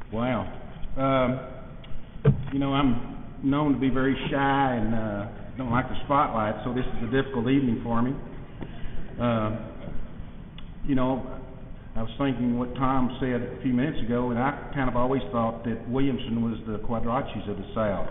Wow. I'm known to be very shy and don't like the spotlight, so this is a difficult evening for me. I was thinking what Tom said a few minutes ago, and I kind of always thought that Williamson was the Quadrachis of the South.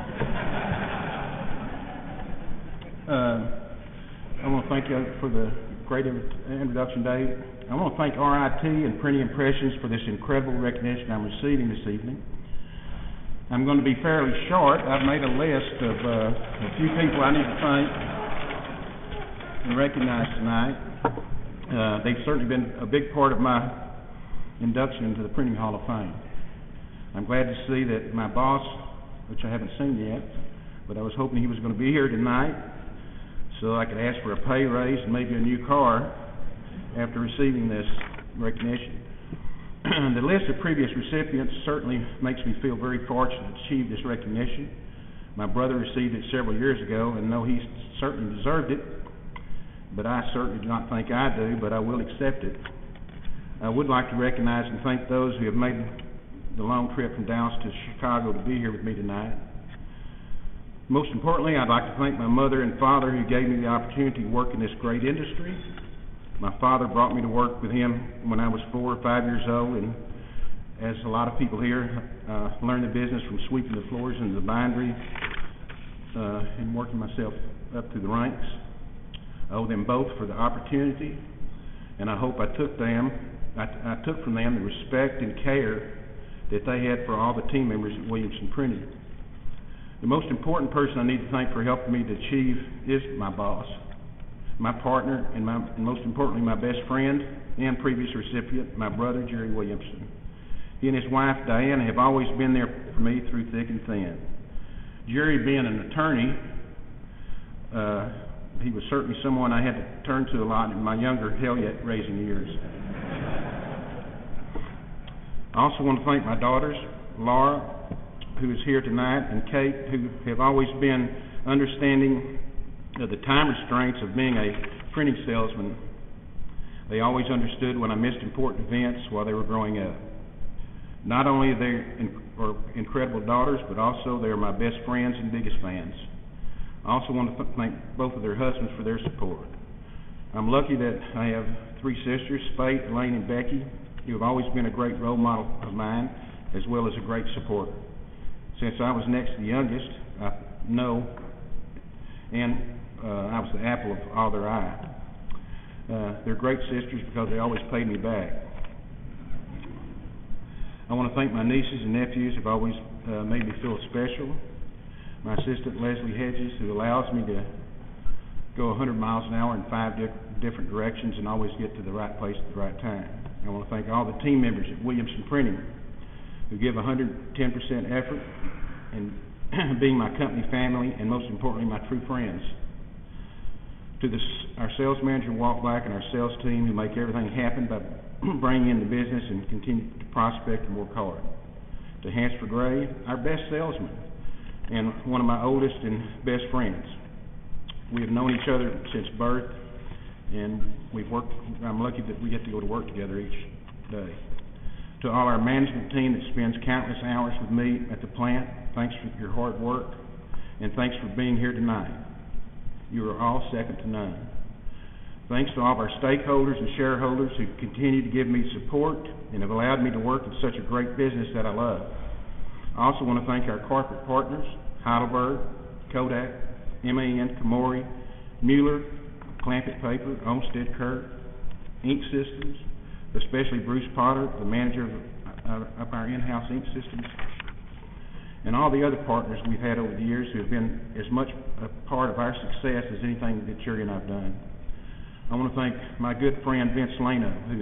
I want to thank you for the great introduction, Dave. I want to thank RIT and Printing Impressions for this incredible recognition I'm receiving this evening. I'm going to be fairly short. I've made a list of a few people I need to thank and recognize tonight. They've certainly been a big part of my induction into the Printing Hall of Fame. I'm glad to see that my boss, which I haven't seen yet, but I was hoping he was going to be here tonight so I could ask for a pay raise and maybe a new car after receiving this recognition. The list of previous recipients certainly makes me feel very fortunate to achieve this recognition. My brother received it several years ago, and know he certainly deserved it, but I certainly do not think I do, but I will accept it. I would like to recognize and thank those who have made the long trip from Dallas to Chicago to be here with me tonight. Most importantly, I'd like to thank my mother and father who gave me the opportunity to work in this great industry. My father brought me to work with him when I was 4 or 5 years old, and as a lot of people here, learned the business from sweeping the floors in the bindery and working myself up through the ranks. I owe them both for the opportunity, and I hope I took from them the respect and care that they had for all the team members at Williamson Printing. The most important person I need to thank for helping me to achieve is my boss, my partner, and most importantly, my best friend and previous recipient, my brother, Jerry Williamson. He and his wife, Diana, have always been there for me through thick and thin. Jerry, being an attorney, he was certainly someone I had to turn to a lot in my younger, hell-yet-raising years. I also want to thank my daughters, Laura, who is here tonight, and Kate, who have always been understanding of the time restraints of being a printing salesman. They always understood when I missed important events while they were growing up. Not only are they incredible daughters, but also they are my best friends and biggest fans. I also want to thank both of their husbands for their support. I'm lucky that I have 3 sisters, Spate, Elaine, and Becky, who have always been a great role model of mine, as well as a great supporter. Since I was next to the youngest, I was the apple of all their eye. They're great sisters because they always paid me back. I want to thank my nieces and nephews who have always made me feel special. My assistant, Leslie Hedges, who allows me to go 100 miles an hour in 5 different directions and always get to the right place at the right time. I want to thank all the team members at Williamson Printing who give 110% effort in being my company family and, most importantly, my true friends. To our sales manager, Walt Black, and our sales team who make everything happen by bringing in the business and continue to prospect and work hard. To Hansford Gray, our best salesman and one of my oldest and best friends. We have known each other since birth, and I'm lucky that we get to go to work together each day. To all our management team that spends countless hours with me at the plant, thanks for your hard work, and thanks for being here tonight. You are all second to none. Thanks to all of our stakeholders and shareholders who continue to give me support and have allowed me to work in such a great business that I love. I also want to thank our corporate partners, Heidelberg, Kodak, MAN, Komori, Mueller, Clampett Paper, Olmsted Kirk, Ink Systems, especially Bruce Potter, the manager of our in-house ink systems, and all the other partners we've had over the years who have been as much a part of our success as anything that Jerry and I've done. I want to thank my good friend Vince Lano, who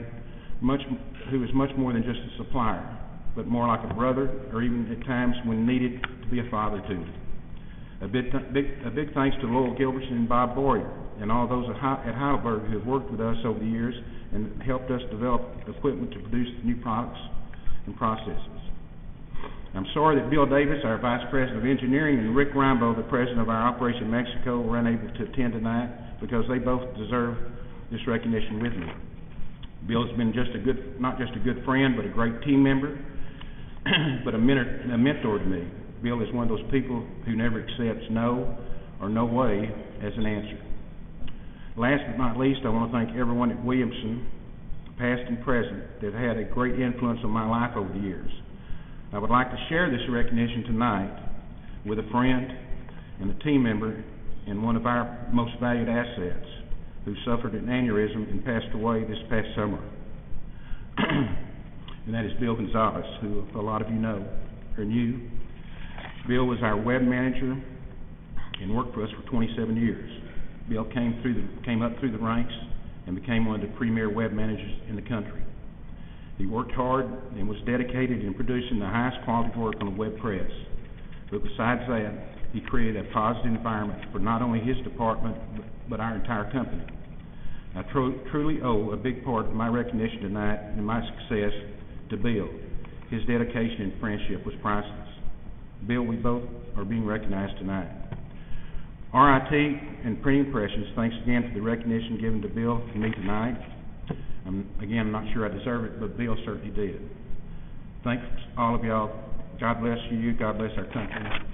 is much more than just a supplier, but more like a brother, or even at times when needed, to be a father to me. A big thanks to Lowell Gilbertson and Bob Boyer and all those at Heidelberg who have worked with us over the years and helped us develop equipment to produce new products and processes. I'm sorry that Bill Davis, our Vice President of Engineering, and Rick Rimbaud, the President of our Operation Mexico, were unable to attend tonight because they both deserve this recognition with me. Bill has been not just a good friend, but a great team member. but a mentor to me. Bill is one of those people who never accepts no or no way as an answer. Last but not least, I want to thank everyone at Williamson, past and present, that had a great influence on my life over the years. I would like to share this recognition tonight with a friend and a team member and one of our most valued assets who suffered an aneurysm and passed away this past summer. And that is Bill Gonzalez, who a lot of you know or knew. Bill was our web manager and worked for us for 27 years. Bill came up through the ranks and became one of the premier web managers in the country. He worked hard and was dedicated in producing the highest quality work on the web press. But besides that, he created a positive environment for not only his department, but our entire company. I truly owe a big part of my recognition tonight and my success to Bill. His dedication and friendship was priceless. Bill, we both are being recognized tonight. RIT and Printing Impressions, thanks again for the recognition given to Bill and me tonight. I'm not sure I deserve it, but Bill certainly did. Thanks all of y'all. God bless you. God bless our country.